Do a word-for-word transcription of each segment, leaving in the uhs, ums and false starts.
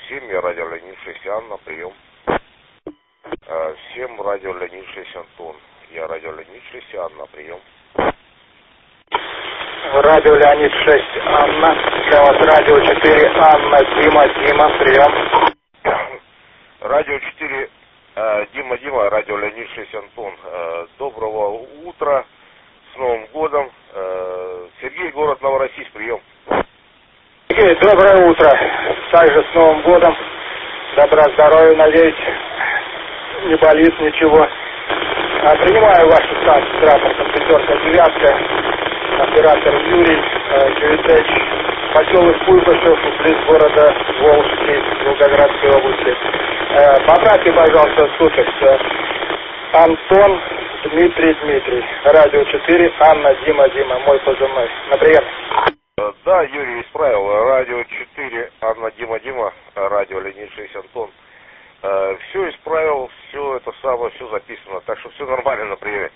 семь, я радио Леонид шесть, Анна, прием. семь, радио Леонид шесть, Антон. Я радио Леонид шесть, Анна, прием. Радио Леонид шесть, Анна. Для вас радио четыре, Анна, Дима, Дима, прием. Радио четыре, э, Дима, Дима, радио Леонид шесть, Антон. Э, доброго утра, с Новым годом. Э, Сергей, город Новороссийск, прием. Сергей, доброе утро. Также с Новым годом. Добра, здоровья, надеюсь. Не болит ничего. А, принимаю вашу станцию с рапортом пятерка девятка. Оператор Юрий Киритович, поселок Куйбышев, близ города Волжский, Волгоградской области. Э, поправьте, пожалуйста, суффикс. Антон, Дмитрий, Дмитрий. Радио четыре, Анна, Дима, Дима, мой позывной. На прием. Да, Юрий исправил. Радио четыре, Анна, Дима, Дима, радио Леонид шесть, Антон. Э, все исправил, все это самое, все записано. Так что все нормально, на приеме.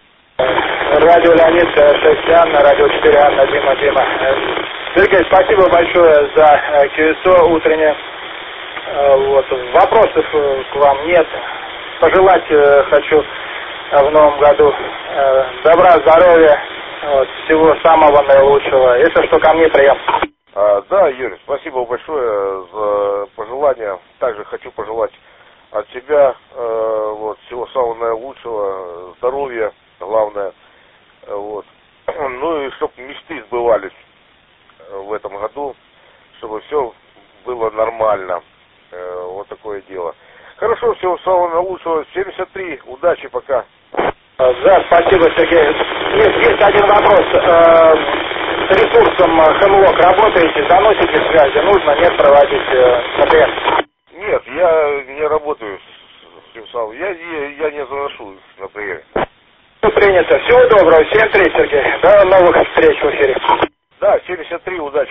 Радио Леонид шесть, Анна, радио четыре, Анна, Дима, Дима. Сергей, спасибо большое за КСО утреннее. Вот. Вопросов к вам нет. Пожелать хочу в новом году добра, здоровья, вот, всего самого наилучшего. Если что, ко мне прием. А, да, Юрий, спасибо большое за пожелания. Также хочу пожелать от себя э, вот, всего самого наилучшего, здоровья, главное. Вот. Ну и чтобы мечты сбывались в этом году, чтобы все было нормально. Э, вот такое дело. Хорошо, всего самого наилучшего. семьдесят три, удачи, пока. Да, спасибо, Сергей. Есть, есть один вопрос. Э, с ресурсом Хемлок работаете, заносите связи? Нужно, нет, проводить, э, например? Нет, я не работаю с тем самым. Я, я, я не заношу, например. Принято. Всего доброго. семьдесят три, Сергей. До новых встреч в эфире. Да, семьдесят три, удачи.